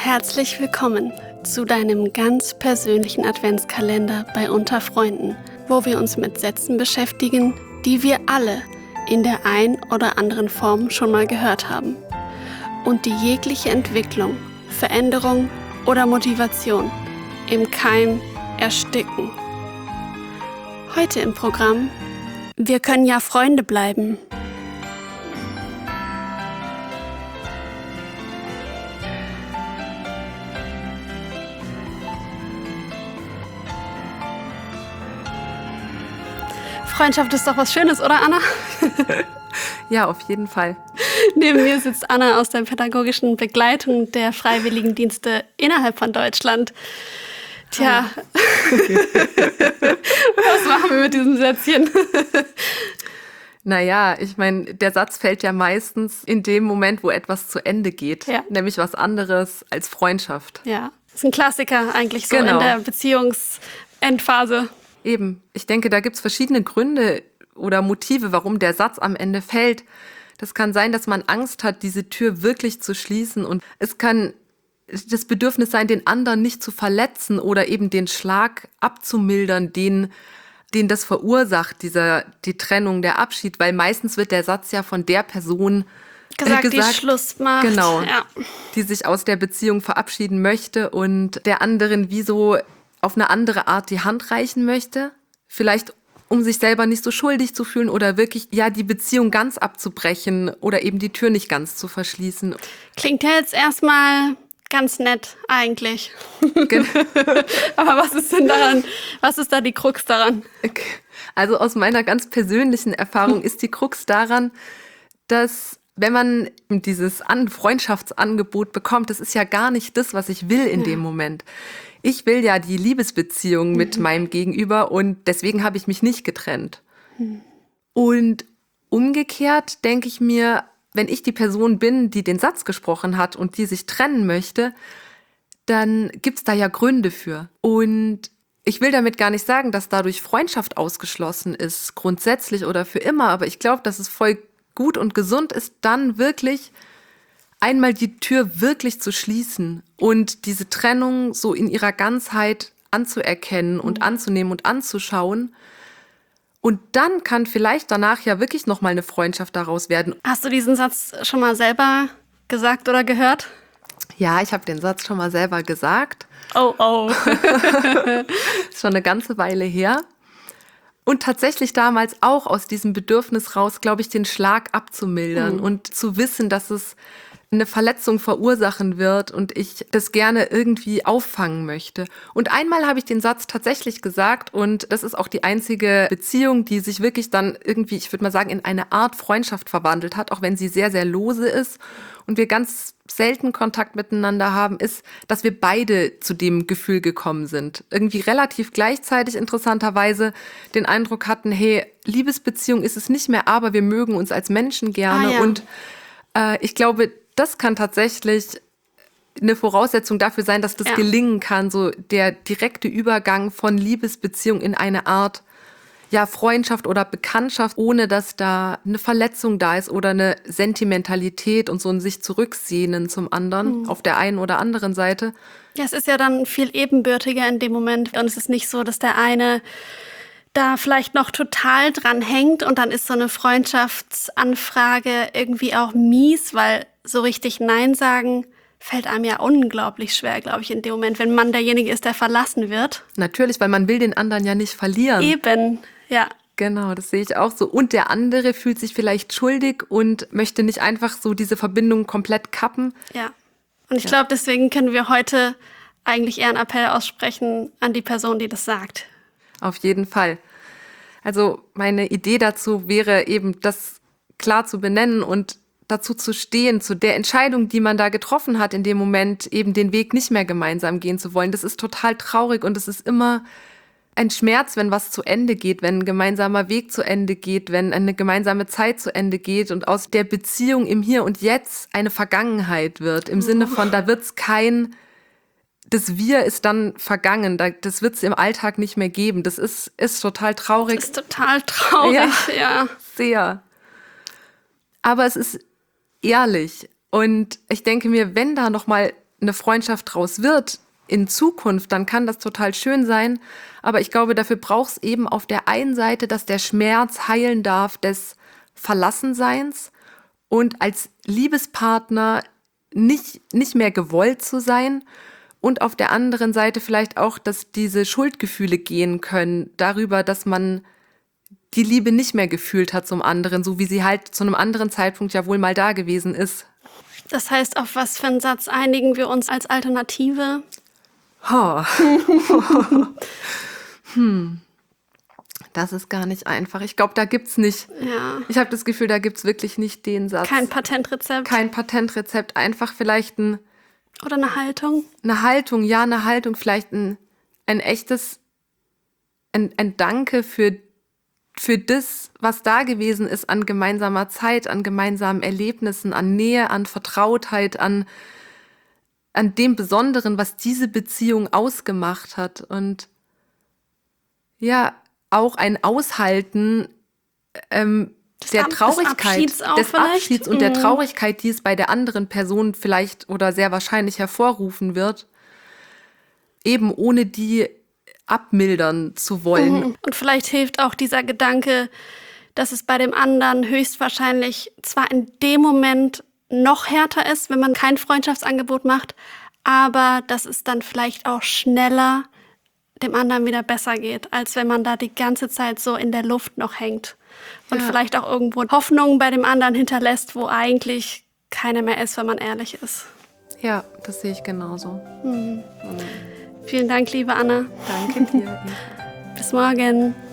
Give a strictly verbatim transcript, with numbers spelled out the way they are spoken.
Herzlich willkommen zu deinem ganz persönlichen Adventskalender bei Unter Freunden, wo wir uns mit Sätzen beschäftigen, die wir alle in der ein oder anderen Form schon mal gehört haben und die jegliche Entwicklung, Veränderung oder Motivation im Keim ersticken. Heute im Programm: Wir können ja Freunde bleiben. Freundschaft ist doch was Schönes, oder Anna? Ja, auf jeden Fall. Neben mir sitzt Anna aus der pädagogischen Begleitung der Freiwilligendienste innerhalb von Deutschland. Tja, Ah, okay. Was machen wir mit diesem Sätzchen? Naja, ich meine, der Satz fällt ja meistens in dem Moment, wo etwas zu Ende geht. Ja. Nämlich was anderes als Freundschaft. Ja, das ist ein Klassiker eigentlich so Genau. in der Beziehungsendphase. Eben, ich denke, da gibt es verschiedene Gründe oder Motive, warum der Satz am Ende fällt. Das kann sein, dass man Angst hat, diese Tür wirklich zu schließen. Und es kann das Bedürfnis sein, den anderen nicht zu verletzen oder eben den Schlag abzumildern, den, den das verursacht, dieser, die Trennung, der Abschied. Weil meistens wird der Satz ja von der Person Gesagt, äh, gesagt die Schluss macht. Genau, Ja. die sich aus der Beziehung verabschieden möchte und der anderen wie so auf eine andere Art die Hand reichen möchte. Vielleicht um sich selber nicht so schuldig zu fühlen oder wirklich ja die Beziehung ganz abzubrechen oder eben die Tür nicht ganz zu verschließen. Klingt ja jetzt erstmal ganz nett eigentlich. Gen- Aber was ist denn daran, was ist da die Krux daran? Also aus meiner ganz persönlichen Erfahrung ist die Krux daran, dass wenn man dieses An- Freundschaftsangebot bekommt, das ist ja gar nicht das, was ich will in Ja. dem Moment. Ich will ja die Liebesbeziehung mit Mhm. meinem Gegenüber und deswegen habe ich mich nicht getrennt. Mhm. Und umgekehrt denke ich mir, wenn ich die Person bin, die den Satz gesprochen hat und die sich trennen möchte, dann gibt es da ja Gründe für. Und ich will damit gar nicht sagen, dass dadurch Freundschaft ausgeschlossen ist, grundsätzlich oder für immer. Aber ich glaube, dass es voll gut und gesund ist, dann wirklich einmal die Tür wirklich zu schließen und diese Trennung so in ihrer Ganzheit anzuerkennen und anzunehmen und anzuschauen. Und dann kann vielleicht danach ja wirklich nochmal eine Freundschaft daraus werden. Hast du diesen Satz schon mal selber gesagt oder gehört? Ja, ich habe den Satz schon mal selber gesagt. Oh, oh. Ist schon eine ganze Weile her. Und tatsächlich damals auch aus diesem Bedürfnis raus, glaube ich, den Schlag abzumildern Mhm. und zu wissen, dass es eine Verletzung verursachen wird und ich das gerne irgendwie auffangen möchte. Und einmal habe ich den Satz tatsächlich gesagt und das ist auch die einzige Beziehung, die sich wirklich dann irgendwie, ich würde mal sagen, in eine Art Freundschaft verwandelt hat, auch wenn sie sehr, sehr lose ist und wir ganz selten Kontakt miteinander haben, ist, dass wir beide zu dem Gefühl gekommen sind. Irgendwie relativ gleichzeitig interessanterweise den Eindruck hatten, hey, Liebesbeziehung ist es nicht mehr, aber wir mögen uns als Menschen gerne. Ah, ja. Und äh, ich glaube, das kann tatsächlich eine Voraussetzung dafür sein, dass das Ja. gelingen kann, so der direkte Übergang von Liebesbeziehung in eine Art ja, Freundschaft oder Bekanntschaft, ohne dass da eine Verletzung da ist oder eine Sentimentalität und so ein sich zurücksehnen zum anderen Mhm. auf der einen oder anderen Seite. Ja, es ist ja dann viel ebenbürtiger in dem Moment. Und es ist nicht so, dass der eine da vielleicht noch total dran hängt und dann ist so eine Freundschaftsanfrage irgendwie auch mies, weil so richtig Nein sagen fällt einem ja unglaublich schwer, glaube ich, in dem Moment, wenn man derjenige ist, der verlassen wird. Natürlich, weil man will den anderen ja nicht verlieren. Eben, ja. Genau, das sehe ich auch so. Und der andere fühlt sich vielleicht schuldig und möchte nicht einfach so diese Verbindung komplett kappen. Ja. Und ich Ja. glaube, deswegen können wir heute eigentlich eher einen Appell aussprechen an die Person, die das sagt. Auf jeden Fall. Also meine Idee dazu wäre eben, das klar zu benennen und dazu zu stehen, zu der Entscheidung, die man da getroffen hat in dem Moment, eben den Weg nicht mehr gemeinsam gehen zu wollen. Das ist total traurig und es ist immer ein Schmerz, wenn was zu Ende geht, wenn ein gemeinsamer Weg zu Ende geht, wenn eine gemeinsame Zeit zu Ende geht und aus der Beziehung im Hier und Jetzt eine Vergangenheit wird. Im Sinne von, da wird es kein, das Wir ist dann vergangen, da, das wird es im Alltag nicht mehr geben. Das ist, ist total traurig. Das ist total traurig, Ja. ja. Sehr. Aber es ist ehrlich. Und ich denke mir, wenn da nochmal eine Freundschaft draus wird in Zukunft, dann kann das total schön sein. Aber ich glaube, dafür braucht es eben auf der einen Seite, dass der Schmerz heilen darf des Verlassenseins und als Liebespartner nicht, nicht mehr gewollt zu sein. Und auf der anderen Seite vielleicht auch, dass diese Schuldgefühle gehen können darüber, dass man die Liebe nicht mehr gefühlt hat zum anderen, so wie sie halt zu einem anderen Zeitpunkt ja wohl mal da gewesen ist. Das heißt, auf was für einen Satz einigen wir uns als Alternative? Oh. hm. Das ist gar nicht einfach. Ich glaube, da gibt's nicht. Ja. Ich habe das Gefühl, da gibt's wirklich nicht den Satz. Kein Patentrezept. Kein Patentrezept. Einfach vielleicht ein, Oder eine Haltung. eine Haltung, ja, eine Haltung. Vielleicht ein, ein echtes, ein, ein Danke für, für das, was da gewesen ist an gemeinsamer Zeit, an gemeinsamen Erlebnissen, an Nähe, an Vertrautheit, an an dem Besonderen, was diese Beziehung ausgemacht hat. Und ja, auch ein Aushalten ähm, der Ab- des Traurigkeit, Abschieds auch des vielleicht? Abschieds und der Mhm. Traurigkeit, die es bei der anderen Person vielleicht oder sehr wahrscheinlich hervorrufen wird, eben ohne die abmildern zu wollen. Mhm. Und vielleicht hilft auch dieser Gedanke, dass es bei dem anderen höchstwahrscheinlich zwar in dem Moment noch härter ist, wenn man kein Freundschaftsangebot macht, aber dass es dann vielleicht auch schneller dem anderen wieder besser geht, als wenn man da die ganze Zeit so in der Luft noch hängt und Ja. vielleicht auch irgendwo Hoffnung bei dem anderen hinterlässt, wo eigentlich keine mehr ist, wenn man ehrlich ist. Ja, das sehe ich genauso. Vielen Dank, liebe Anna. Danke dir. Bis morgen.